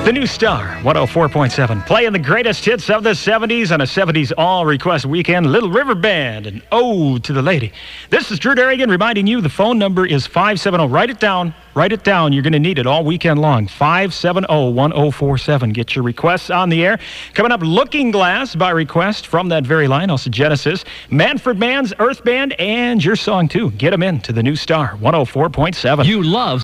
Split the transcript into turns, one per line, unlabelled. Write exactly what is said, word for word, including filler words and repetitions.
The New Star, one oh four point seven. Playing the greatest hits of the seventies on a seventies all-request weekend. Little River Band, an ode to the lady. This is Drew Derrigan reminding you the phone number is five seven zero. Write it down. Write it down. You're going to need it all weekend long. five seven zero, one oh four seven. Get your requests on the air. Coming up, Looking Glass by request from that very line. Also Genesis, Manfred Mann's Earth Band, and your song too. Get them in to the New Star, one oh four point seven.
You love